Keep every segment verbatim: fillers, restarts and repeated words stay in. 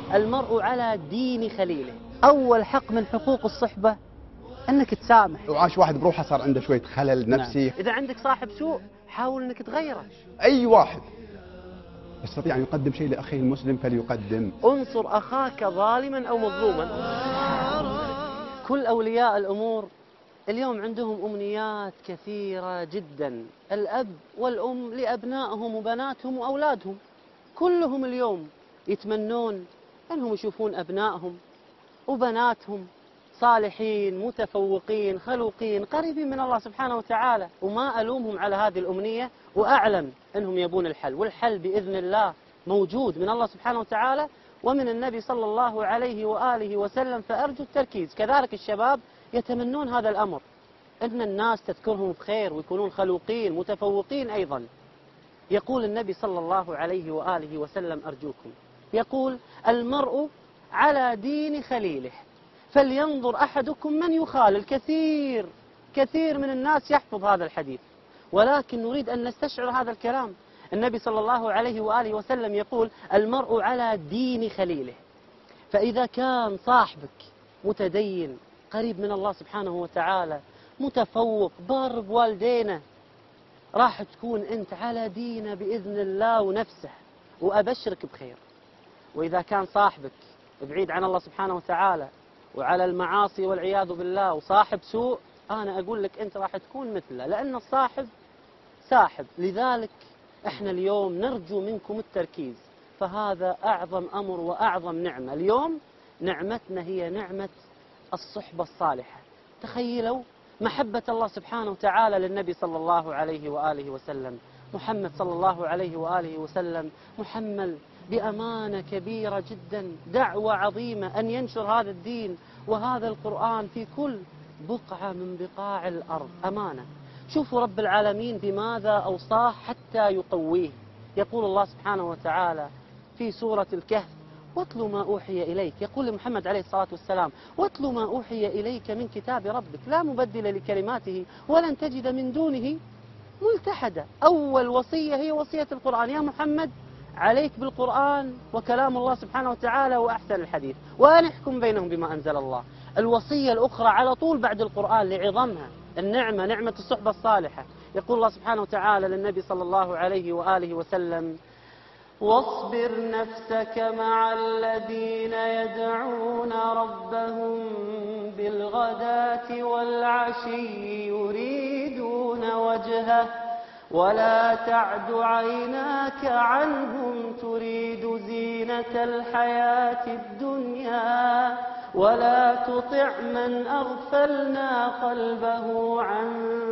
المرء على دين خليله. أول حق من حقوق الصحبة أنك تسامح. لو عاش واحد بروحه صار عنده شوية خلل نفسي. نعم. إذا عندك صاحب سوء حاول أنك تغيره. أي واحد يستطيع أن يقدم شيء لأخيه المسلم فليقدم. انصر أخاك ظالما أو مظلوما. كل أولياء الأمور اليوم عندهم أمنيات كثيرة جدا، الأب والأم لأبنائهم وبناتهم وأولادهم، كلهم اليوم يتمنون أنهم يشوفون أبنائهم وبناتهم صالحين متفوقين خلوقين قريبين من الله سبحانه وتعالى، وما ألومهم على هذه الأمنية، وأعلم أنهم يبون الحل، والحل بإذن الله موجود من الله سبحانه وتعالى ومن النبي صلى الله عليه وآله وسلم، فأرجو التركيز. كذلك الشباب يتمنون هذا الأمر، أن الناس تذكرهم بخير ويكونون خلوقين متفوقين أيضا. يقول النبي صلى الله عليه وآله وسلم أرجوكم، يقول المرء على دين خليله فلينظر أحدكم من يخالل. كثير كثير من الناس يحفظ هذا الحديث، ولكن نريد أن نستشعر هذا الكلام. النبي صلى الله عليه وآله وسلم يقول المرء على دين خليله، فإذا كان صاحبك متدين قريب من الله سبحانه وتعالى متفوق بار بوالدينه، راح تكون أنت على دينه بإذن الله ونفسه، وأبشرك بخير. وإذا كان صاحبك بعيد عن الله سبحانه وتعالى وعلى المعاصي والعياذ بالله وصاحب سوء، أنا أقول لك أنت راح تكون مثله، لأن الصاحب ساحب. لذلك إحنا اليوم نرجو منكم التركيز، فهذا أعظم أمر وأعظم نعمة اليوم. نعمتنا هي نعمة الصحبة الصالحة. تخيلوا محبة الله سبحانه وتعالى للنبي صلى الله عليه وآله وسلم. محمد صلى الله عليه وآله وسلم محمل بأمانة كبيرة جدا، دعوة عظيمة أن ينشر هذا الدين وهذا القرآن في كل بقعة من بقاع الأرض. أمانة. شوفوا رب العالمين بماذا أوصاه حتى يقويه. يقول الله سبحانه وتعالى في سورة الكهف واتل ما أوحي إليك، يقول لمحمد عليه الصلاة والسلام واتل ما أوحي إليك من كتاب ربك لا مبدل لكلماته ولن تجد من دونه ملتحدا. أول وصية هي وصية القرآن. يا محمد عليك بالقرآن وكلام الله سبحانه وتعالى وأحسن الحديث، وأن احكم بينهم بما أنزل الله. الوصية الأخرى على طول بعد القرآن لعظمها النعمة، نعمة الصحبة الصالحة. يقول الله سبحانه وتعالى للنبي صلى الله عليه وآله وسلم واصبر نفسك مع الذين يدعون ربهم بالغداة والعشي يريدون وجهه ولا تعد عيناك عنهم تريد زينة الحياة الدنيا ولا تطع من أغفلنا قلبه عن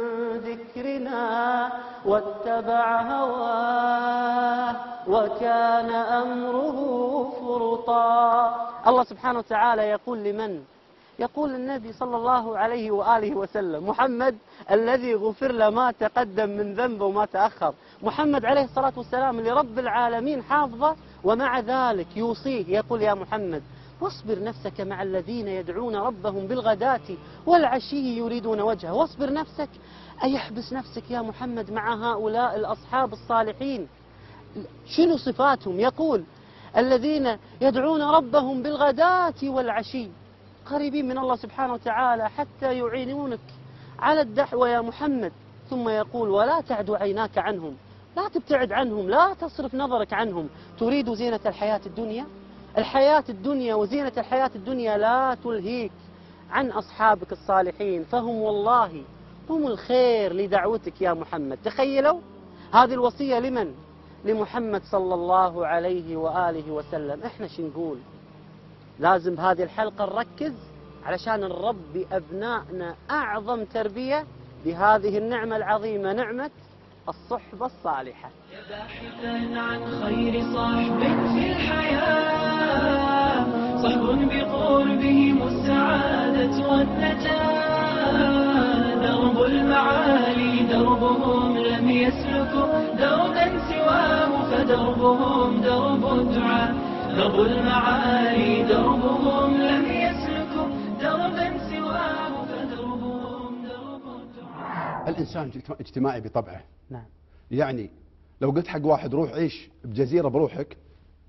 ذكرنا واتبع هواه وكان أمره فرطا. الله سبحانه وتعالى يقول لمن؟ يقول للنبي صلى الله عليه وآله وسلم محمد الذي غفر له ما تقدم من ذنبه وما تأخر. محمد عليه الصلاة والسلام لرب العالمين حافظه، ومع ذلك يوصيه يقول يا محمد واصبر نفسك مع الذين يدعون ربهم بالغداة والعشي يريدون وجهه. واصبر نفسك أي احبس نفسك يا محمد مع هؤلاء الأصحاب الصالحين. شنو صفاتهم؟ يقول الذين يدعون ربهم بالغداة والعشي، قريبين من الله سبحانه وتعالى حتى يعينونك على الدعوة يا محمد. ثم يقول ولا تعد عيناك عنهم، لا تبتعد عنهم، لا تصرف نظرك عنهم. تريد زينة الحياة الدنيا، الحياة الدنيا وزينة الحياة الدنيا لا تلهيك عن أصحابك الصالحين، فهم والله هم الخير لدعوتك يا محمد. تخيلوا هذه الوصية لمن؟ لمحمد صلى الله عليه وآله وسلم. احنا شو نقول؟ لازم بهذه الحلقة نركز علشان نربي أبنائنا أعظم تربية بهذه النعمة العظيمة، نعمة الصحبة الصالحة. يا باحثا عن خير صاحب في الحياة، صحب بقربهم السعادة والنجاة، درب المعالي دربهم لم يسلكوا دربا سواه فدربهم درب الدعاء، درب المعالي دربهم لم يسلكوا دربا سواه فدربهم درب الدعاء. الإنسان اجتماعي بطبعه. نعم. يعني لو قلت حق واحد روح عيش بجزيرة بروحك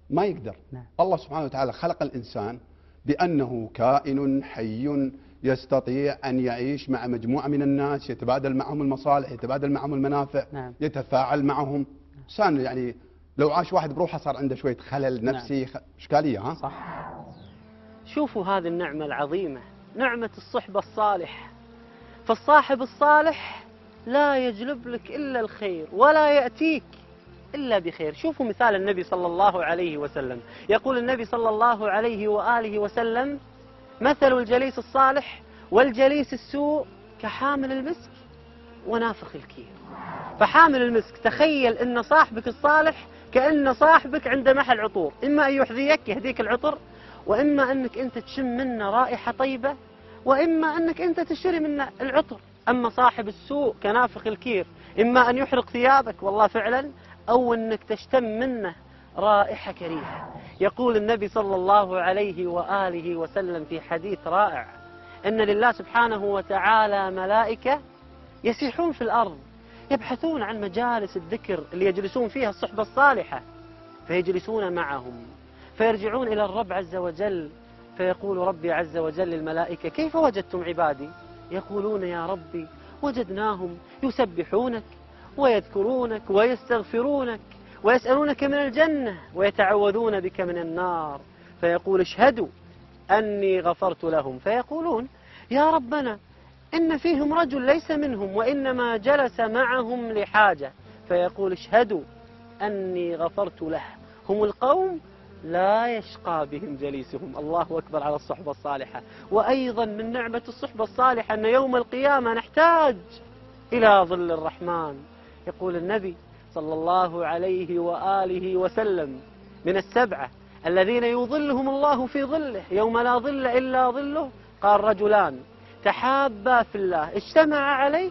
ما يقدر. نعم. الله سبحانه وتعالى خلق الإنسان بأنه كائن حي يستطيع أن يعيش مع مجموعة من الناس، يتبادل معهم المصالح، يتبادل معهم المنافع. نعم. يتفاعل معهم. إنسان يعني لو عاش واحد بروحه صار عنده شوية خلل نفسي. نعم. إشكالية. ها؟ صح. شوفوا هذه النعمة العظيمة، نعمة الصحبة الصالح. فالصاحب الصالح لا يجلب لك إلا الخير ولا يأتيك إلا بخير. شوفوا مثال النبي صلى الله عليه وسلم، يقول النبي صلى الله عليه وآله وسلم: مثل الجليس الصالح والجليس السوء كحامل المسك ونافخ الكير. فحامل المسك، تخيل أن صاحبك الصالح كأن صاحبك عنده محل عطور، إما أن يحذيك يهديك العطر، وإما أنك أنت تشم منه رائحة طيبة، وإما أنك أنت تشتري منه العطر. أما صاحب السوء كنافخ الكير، إما أن يحرق ثيابك والله فعلا، أو أنك تشتم منه رائحة كريهة. يقول النبي صلى الله عليه وآله وسلم في حديث رائع أن لله سبحانه وتعالى ملائكة يسيحون في الأرض يبحثون عن مجالس الذكر اللي يجلسون فيها الصحبة الصالحة، فيجلسون معهم فيرجعون إلى الرب عز وجل، فيقول ربي عز وجل للملائكة: كيف وجدتم عبادي؟ يقولون: يا ربي وجدناهم يسبحونك ويذكرونك ويستغفرونك ويسألونك من الجنة ويتعوذون بك من النار. فيقول: اشهدوا أني غفرت لهم. فيقولون: يا ربنا إن فيهم رجل ليس منهم وإنما جلس معهم لحاجة. فيقول: اشهدوا أني غفرت له. هم القوم لا يشقى بهم جليسهم. الله أكبر على الصحبة الصالحة. وأيضا من نعمة الصحبة الصالحة أن يوم القيامة نحتاج إلى ظل الرحمن. يقول النبي صلى الله عليه وآله وسلم: من السبعة الذين يظلهم الله في ظله يوم لا ظل إلا ظله، قال: رجلان تحابا في الله اجتمعا عليه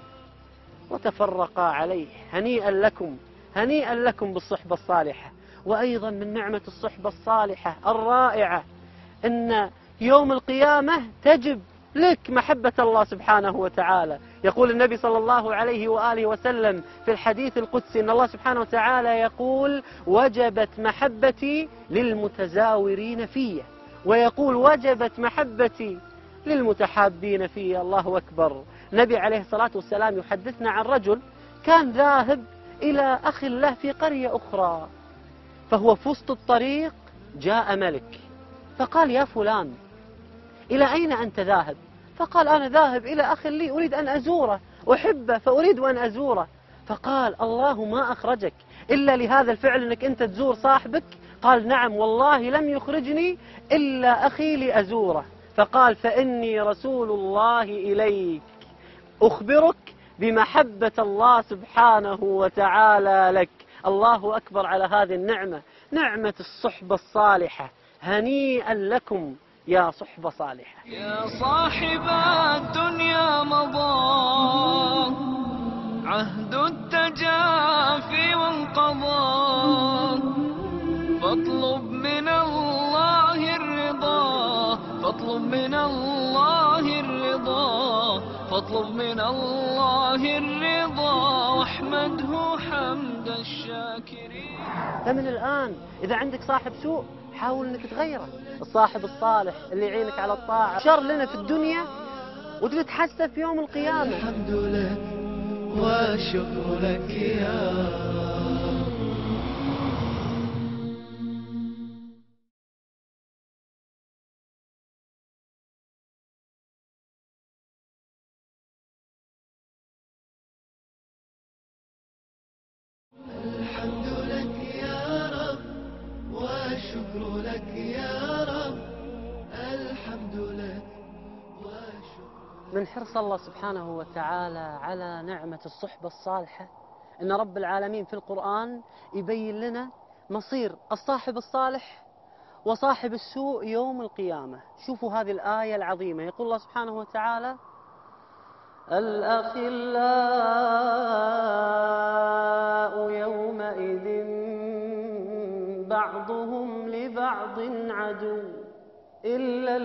وتفرقا عليه. هنيئا لكم، هنيئا لكم بالصحبة الصالحة. وأيضا من نعمة الصحبة الصالحة الرائعة أن يوم القيامة تجب لك محبة الله سبحانه وتعالى. يقول النبي صلى الله عليه وآله وسلم في الحديث القدسي أن الله سبحانه وتعالى يقول: وجبت محبتي للمتزاورين في، ويقول: وجبت محبتي للمتحابين في. الله أكبر. النبي عليه الصلاة والسلام يحدثنا عن رجل كان ذاهب إلى أخ له في قرية أخرى، فهو في وسط الطريق جاء ملك فقال: يا فلان إلى أين أنت ذاهب؟ فقال: أنا ذاهب إلى أخ لي أريد أن أزوره، أحبه فأريد أن أزوره. فقال: الله ما أخرجك إلا لهذا الفعل أنك أنت تزور صاحبك؟ قال: نعم والله لم يخرجني إلا أخي لأزوره. فقال: فإني رسول الله إليك أخبرك بمحبة الله سبحانه وتعالى لك. الله أكبر على هذه النعمة، نعمة الصحبة الصالحة. هنيئا لكم يا صحبة صالحة. يا صاحب الدنيا مضى عهد التجافي وانقضى، فاطلب من الله الرضا، فاطلب من الله الرضا، فاطلب من الله الرضا، واحمده حمد الشاكرين. فمن الآن إذا عندك صاحب سوء حاول أنك تغيره. الصاحب الصالح اللي يعينك على الطاعة شر لنا في الدنيا وتتحسب في يوم القيامة. الحمد لك والشكر لك يا الحمد لك يا رب والشكر لك يا رب، الحمد لك والشكر. من حرص الله سبحانه وتعالى على نعمة الصحبة الصالحة أن رب العالمين في القرآن يبين لنا مصير الصاحب الصالح وصاحب السوء يوم القيامة. شوفوا هذه الآية العظيمة، يقول الله سبحانه وتعالى: الأخلاء يومئذ بعضهم لبعض عدو إلا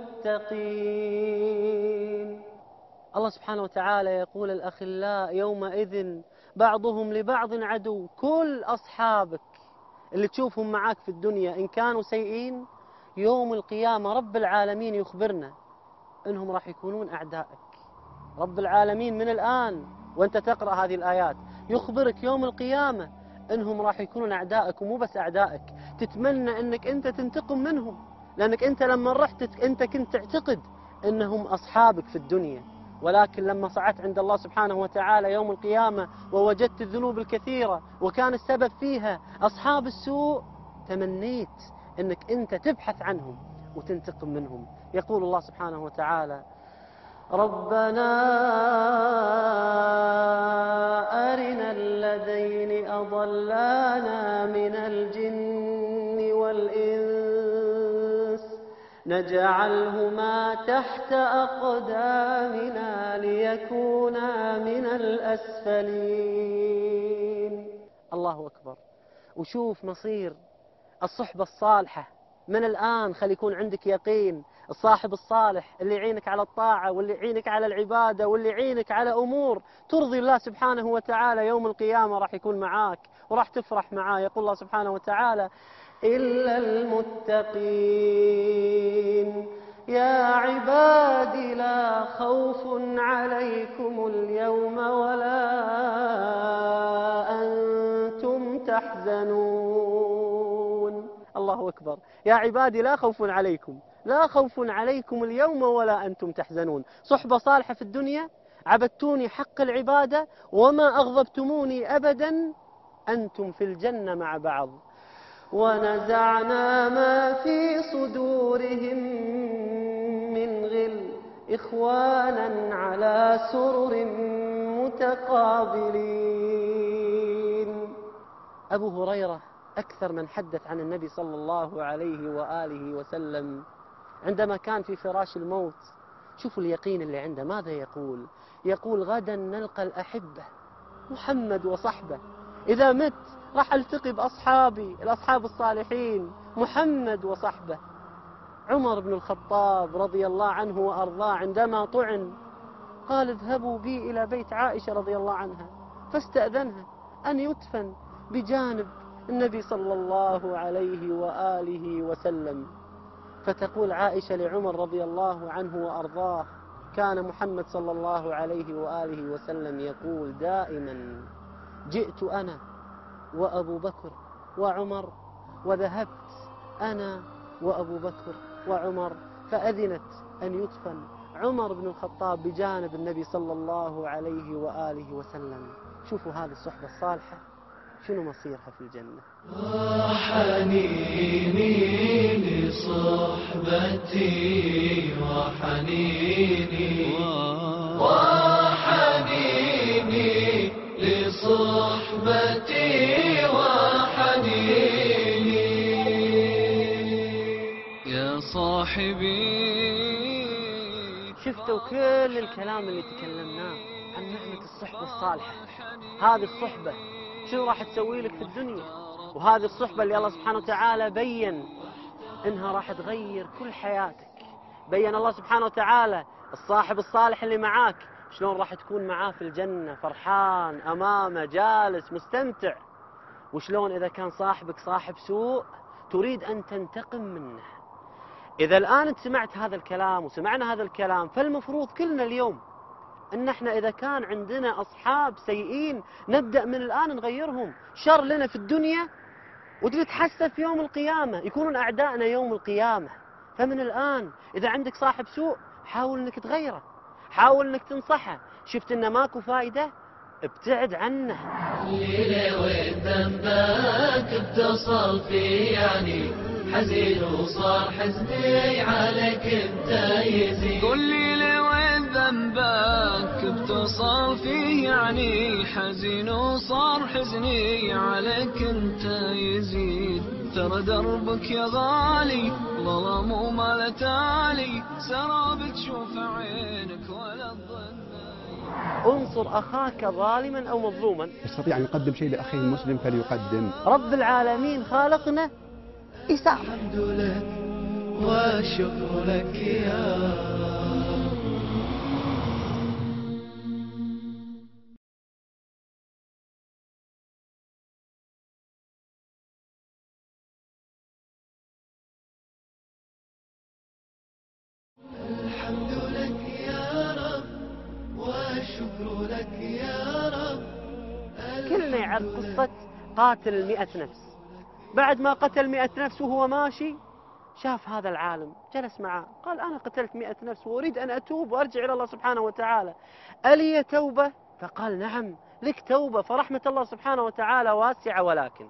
المتقين. الله سبحانه وتعالى يقول: الأخلاء يومئذ بعضهم لبعض عدو. كل أصحابك اللي تشوفهم معاك في الدنيا إن كانوا سيئين، يوم القيامة رب العالمين يخبرنا إنهم راح يكونون أعدائك. رب العالمين من الآن وأنت تقرأ هذه الآيات يخبرك يوم القيامة إنهم راح يكونون أعدائك، ومو بس أعدائك، تتمنى إنك أنت تنتقم منهم، لأنك أنت لما رحت أنت كنت تعتقد إنهم أصحابك في الدنيا، ولكن لما صعدت عند الله سبحانه وتعالى يوم القيامة ووجدت الذنوب الكثيرة وكان السبب فيها أصحاب السوء، تمنيت إنك أنت تبحث عنهم وتنتقم منهم. يقول الله سبحانه وتعالى: ربنا أرنا الذين أضلانا من الجن والإنس نجعلهما تحت أقدامنا ليكونا من الأسفلين. الله أكبر. وشوف مصير الصحبة الصالحة من الآن، خلي يكون عندك يقين. الصاحب الصالح اللي يعينك على الطاعة واللي يعينك على العبادة واللي يعينك على أمور ترضي الله سبحانه وتعالى، يوم القيامة راح يكون معاك وراح تفرح معاه. يقول الله سبحانه وتعالى: إلا المتقين يا عبادي لا خوف عليكم اليوم ولا أنتم تحزنون. الله أكبر. يا عبادي لا خوف عليكم، لا خوف عليكم اليوم ولا أنتم تحزنون. صحبة صالحة في الدنيا، عبدتوني حق العبادة وما أغضبتموني أبدا، أنتم في الجنة مع بعض. ونزعنا ما في صدورهم من غل إخوانا على سرر متقابلين. أبو هريرة أكثر من حدث عن النبي صلى الله عليه وآله وسلم عندما كان في فراش الموت. شوفوا اليقين اللي عنده، ماذا يقول؟ يقول: غدا نلقى الأحبة محمد وصحبه، إذا مت راح ألتقي بأصحابي الأصحاب الصالحين محمد وصحبه. عمر بن الخطاب رضي الله عنه وأرضاه عندما طعن قال: اذهبوا بي إلى بيت عائشة رضي الله عنها، فاستأذنها أن يدفن بجانب النبي صلى الله عليه وآله وسلم. فتقول عائشة لعمر رضي الله عنه وأرضاه: كان محمد صلى الله عليه وآله وسلم يقول دائما: جئت أنا وأبو بكر وعمر وذهبت أنا وأبو بكر وعمر، فأذنت أن يدفن عمر بن الخطاب بجانب النبي صلى الله عليه وآله وسلم. شوفوا هذه الصحبة الصالحة شنو مصيرها في الجنة. وحنيني لصحبتي وحنيني وحنيني لصحبتي وحنيني يا صاحبي. شفتوا كل الكلام اللي تكلمناه عن نعمة الصحبة الصالحة. هذه الصحبة شنو راح تسوي لك في الدنيا، وهذه الصحبة اللي الله سبحانه وتعالى بين إنها راح تغير كل حياتك. بين الله سبحانه وتعالى الصاحب الصالح اللي معاك شلون راح تكون معاه في الجنة، فرحان أمامه جالس مستمتع، وشلون إذا كان صاحبك صاحب سوء تريد أن تنتقم منه. إذا الآن أنت سمعت هذا الكلام وسمعنا هذا الكلام، فالمفروض كلنا اليوم أن احنا إذا كان عندنا أصحاب سيئين نبدأ من الآن نغيرهم. شر لنا في الدنيا وتتحسف في يوم القيامة، يكونون أعدائنا يوم القيامة. فمن الآن إذا عندك صاحب سوء حاول أنك تغيره، حاول أنك تنصحه. شفت أنه ماكو فائدة، ابتعد عنه. الليلة والذنبك اتصل في يعني حزين وصار حزني عليك انت يزيد. كل ليلة وذنبك اتصل فيه يعني حزين وصار حزني عليك انت يزيد. ترى دربك يا غالي ظلم وما تالي، سراب تشوف عينك ولا تظن. انصر أخاك ظالما أو مظلوما. يستطيع أن يقدم شيء لأخيه المسلم فليقدم. رب العالمين خالقنا يساعد. الحمد لك والشكر لك يا الحمد لك يا رب والشكر لك يا رب. كلنا يعرف قصة قاتل المئة نفس. بعد ما قتل مئة نفس وهو ماشي شاف هذا العالم، جلس معه قال أنا قتلت مئة نفس وأريد أن أتوب وأرجع إلى الله سبحانه وتعالى، ألي توبة؟ فقال نعم لك توبة، فرحمة الله سبحانه وتعالى واسعة، ولكن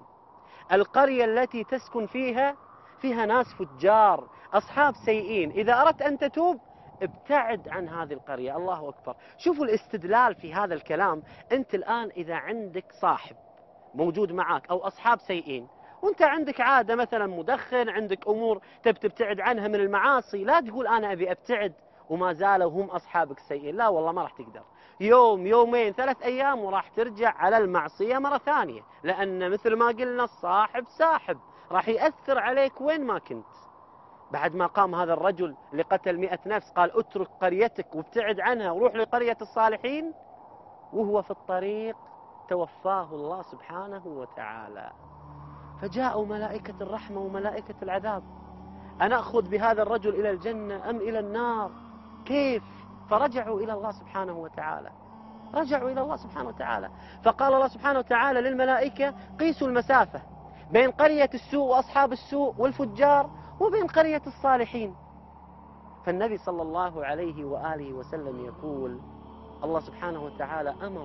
القرية التي تسكن فيها فيها ناس فجار أصحاب سيئين، إذا أردت أن تتوب ابتعد عن هذه القرية. الله أكبر. شوفوا الاستدلال في هذا الكلام. أنت الآن إذا عندك صاحب موجود معك أو أصحاب سيئين وأنت عندك عادة مثلا مدخن، عندك أمور تبي تبتعد عنها من المعاصي، لا تقول أنا أبي أبتعد وما زالوا هم أصحابك السيئين، لا والله ما راح تقدر. يوم يومين ثلاث أيام وراح ترجع على المعصية مرة ثانية، لأن مثل ما قلنا الصاحب ساحب، راح يأثر عليك وين ما كنت. بعد ما قام هذا الرجل اللي قتل مئة نفس قال اترك قريتك وابتعد عنها وروح لقرية الصالحين، وهو في الطريق توفاه الله سبحانه وتعالى. فجاءوا ملائكة الرحمة وملائكة العذاب، أنأخذ بهذا الرجل إلى الجنة أم إلى النار؟ كيف؟ فرجعوا إلى الله سبحانه وتعالى، رجعوا إلى الله سبحانه وتعالى. فقال الله سبحانه وتعالى للملائكة قيسوا المسافة بين قرية السوء وأصحاب السوء والفجار وبين قرية الصالحين. فالنبي صلى الله عليه وآله وسلم يقول الله سبحانه وتعالى أمر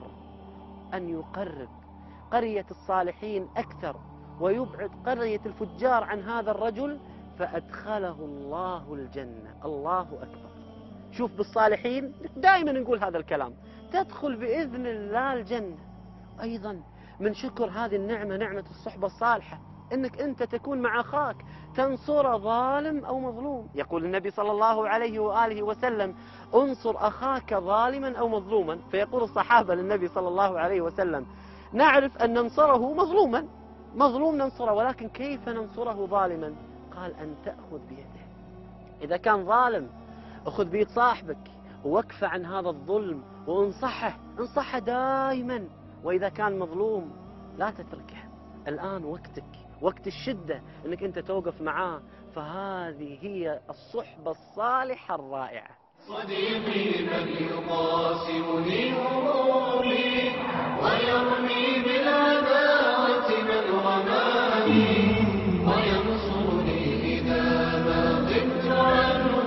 أن يقرب قرية الصالحين أكثر ويبعد قرية الفجار عن هذا الرجل، فأدخله الله الجنة. الله أكبر. شوف بالصالحين دائما نقول هذا الكلام، تدخل بإذن الله الجنة. أيضا من شكر هذه النعمة نعمة الصحبة الصالحة، أنك أنت تكون مع أخاك تنصر ظالم أو مظلوم. يقول النبي صلى الله عليه وآله وسلم انصر أخاك ظالما أو مظلوما. فيقول الصحابة للنبي صلى الله عليه وسلم نعرف أن ننصره مظلوما، مظلوم ننصره، ولكن كيف ننصره ظالما؟ قال أن تأخذ بيده. إذا كان ظالم أخذ بيد صاحبك ووقف عن هذا الظلم وانصحه، انصحه دائما. وإذا كان مظلوم لا تتركه. الآن وقتك، وقت الشدة، أنك أنت توقف معاه. فهذه هي الصحبة الصالحة الرائعة. صديقي من يقاسمني همومي ويرمي بالعداوة من رماني وينصرني إذا ما غبت عنه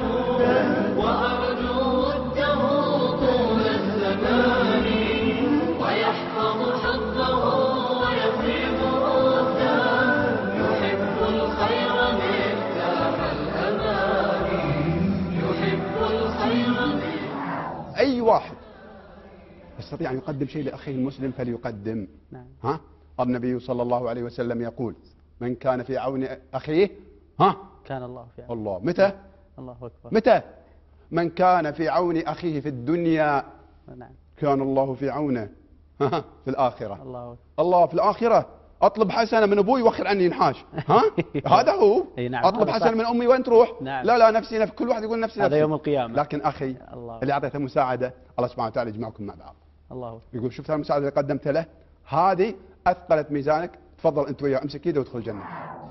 وأرجو وده طول الزمان ويحفظ حظه ويفيض وده يحب الخير مفتاح الأمان يحب الخير. أي واحد يستطيع أن يقدم شيء لأخيه المسلم فليقدم. نعم. ها؟ النبي صلى الله عليه وسلم يقول من كان في عون أخيه ها كان الله في عون. الله. متى؟ الله أكبر. متى؟ من كان في عون أخيه في الدنيا نعم. كان الله في عونه ها في الآخرة. الله أكبر. الله في الآخرة. أطلب حسنة من أبوي وخر عني ينحاش. ها هذا هو. نعم. أطلب حسنة من أمي وين تروح؟ نعم. لا لا نفسي نفسي، كل واحد يقول نفسي هذا نفسي. يوم القيامة. لكن أخي الله. اللي أعطيته مساعدة الله سبحانه وتعالى يجمعكم مع بعض. الله. يقول شفت المساعدة اللي قدمت له هذه أثقلت ميزانك، تفضل أنت وياه امسك ايده وادخل الجنة.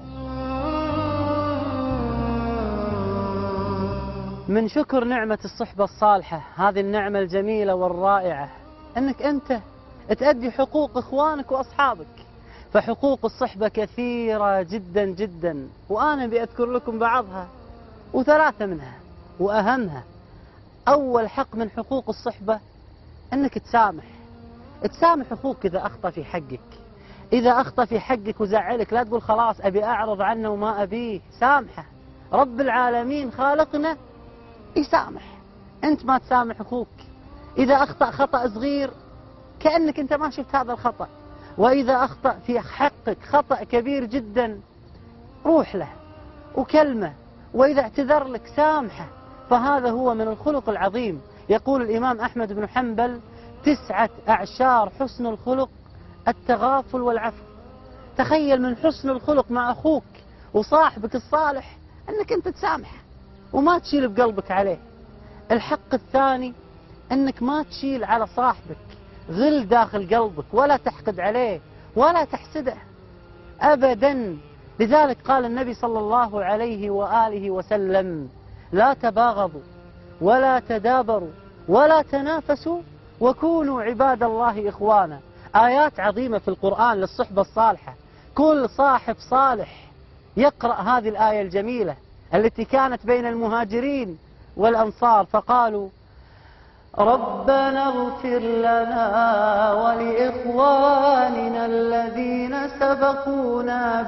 من شكر نعمة الصحبة الصالحة، هذه النعمة الجميلة والرائعة، أنك أنت تأدي حقوق إخوانك وأصحابك. فحقوق الصحبة كثيرة جدا جدا، وأنا بأذكر لكم بعضها وثلاثة منها وأهمها. أول حق من حقوق الصحبة أنك تسامح. تسامح أخوك إذا أخطأ في حقك. إذا أخطأ في حقك وزعلك لا تقول خلاص أبي أعرض عنه وما أبيه، سامحه. رب العالمين خالقنا يسامح. أنت ما تسامح أخوك إذا أخطأ خطأ صغير كأنك أنت ما شفت هذا الخطأ، وإذا أخطأ في حقك خطأ كبير جدا روح له وكلمه، وإذا اعتذر لك سامحه. فهذا هو من الخلق العظيم. يقول الإمام أحمد بن حنبل تسعة أعشار حسن الخلق التغافل والعفو. تخيل من حسن الخلق مع أخوك وصاحبك الصالح أنك أنت تسامح وما تشيل بقلبك عليه. الحق الثاني أنك ما تشيل على صاحبك غل داخل قلبك، ولا تحقد عليه ولا تحسده أبدا. لذلك قال النبي صلى الله عليه وآله وسلم لا تباغضوا ولا تدابروا ولا تنافسوا وكونوا عباد الله إخوانا. آيات عظيمة في القرآن للصحبة الصالحة. كل صاحب صالح يقرأ هذه الآية الجميلة التي كانت بين المهاجرين والأنصار، فقالوا ربنا اغفر لنا ولإخواننا الذين سبقونا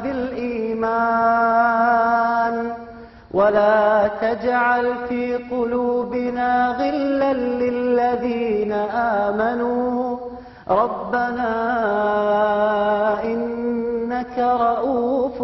بالإيمان ولا تجعل في قلوبنا غلا للذين آمنوا ربنا إنك رؤوف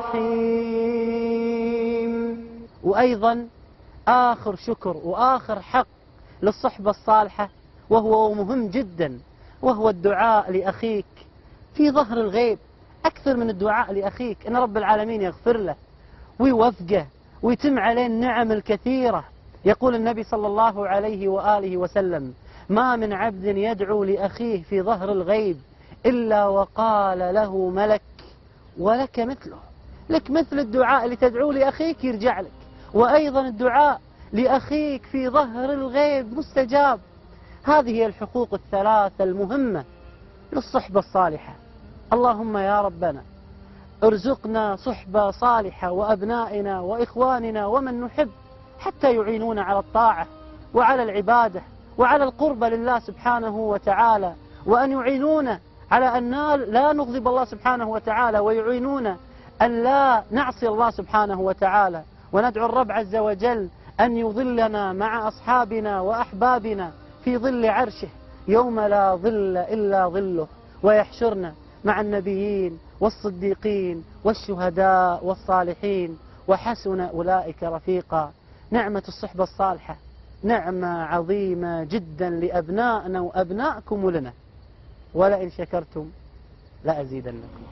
رحيم. وأيضا آخر شكر وآخر حق للصحبة الصالحة وهو مهم جدا، وهو الدعاء لأخيك في ظهر الغيب، أكثر من الدعاء لأخيك أن رب العالمين يغفر له ويوفقه ويتم عليه النعم الكثيرة. يقول النبي صلى الله عليه وآله وسلم ما من عبد يدعو لأخيه في ظهر الغيب إلا وقال له ملك ولك مثله، لك مثل الدعاء اللي تدعو لأخيك يرجع لك، وأيضا الدعاء لأخيك في ظهر الغيب مستجاب. هذه هي الحقوق الثلاثة المهمة للصحبة الصالحة. اللهم يا ربنا ارزقنا صحبة صالحة وأبنائنا وإخواننا ومن نحب حتى يعينونا على الطاعة وعلى العبادة وعلى القرب لله سبحانه وتعالى، وأن يعينونا على أن لا نغضب الله سبحانه وتعالى، ويعينونا أن لا نعصي الله سبحانه وتعالى. وندعو الرب عز وجل أن يظلنا مع أصحابنا وأحبابنا في ظل عرشه يوم لا ظل إلا ظله، ويحشرنا مع النبيين والصديقين والشهداء والصالحين وحسن أولئك رفيقا. نعمة الصحبة الصالحة نعمة عظيمة جدا لأبنائنا وأبنائكم ولنا، ولئن شكرتم لأزيدنكم.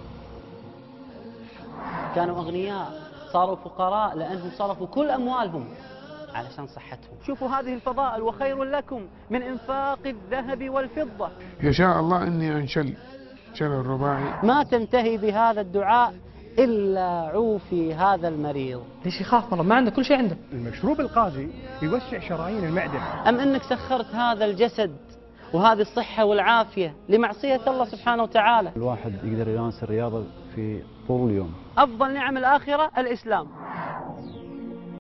كانوا أغنياء صاروا فقراء لأنهم صرفوا كل أموالهم علشان صحتهم. شوفوا هذه الفضائل وخير لكم من إنفاق الذهب والفضة. يشاء الله أني أنشل شل الرباعي. ما تنتهي بهذا الدعاء إلا عوفي هذا المريض. ليش يخاف مرض؟ ما عنده كل شيء عنده. المشروب القاجي يوسع شرايين المعدة. أم أنك سخرت هذا الجسد وهذه الصحة والعافية لمعصية الله سبحانه وتعالى؟ الواحد يقدر يمارس الرياضة في طول اليوم. أفضل نعم الآخرة الإسلام.